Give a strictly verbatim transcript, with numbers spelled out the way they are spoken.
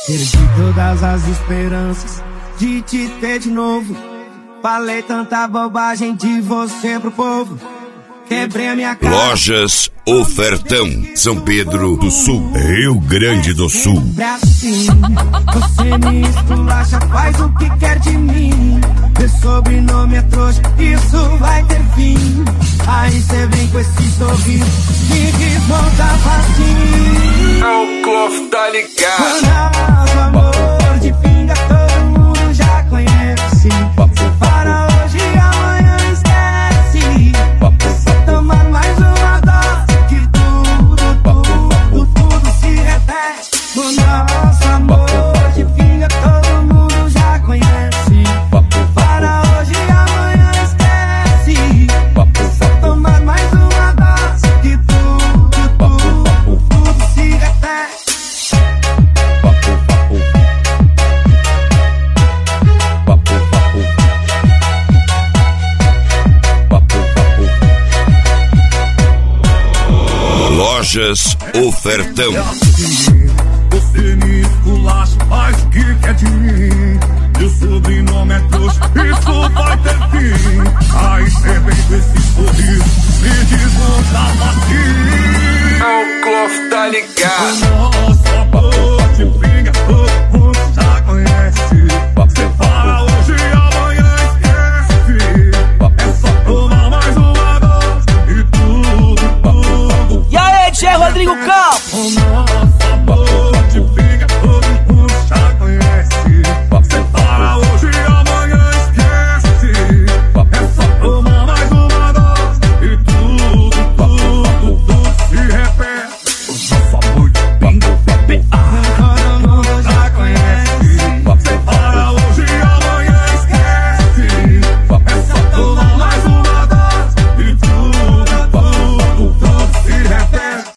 Perdi todas as esperanças de te ter de novo. Falei tanta bobagem de você pro povo. Quebrei a minha cara. Lojas Ofertão, São Pedro do Sul, Rio Grande do Sul. Assim, você me esculacha, faz o que quer de mim. Meu sobrenome é trouxa, isso vai ter fim. Aí cê vem com esse sorriso, me desmonta facinho. O Clof tá ligado. Nosso amor de pinga todo mundo já conhece. Para hoje e amanhã esquece. Tomar mais uma dose que tudo, tudo, tudo se repete. O nosso amor de pinga todo mundo já conhece. Para hoje e amanhã esquece. Tomar mais uma dose que tudo, tudo, tudo se repete. Lojas Ofertão. Você me esculacha, faz o que quer de mim. Meu sobrenome é trouxa, isso vai ter fim. Aí cê vem com esse sorriso, me desmonta facinho. O Clof tá ligado.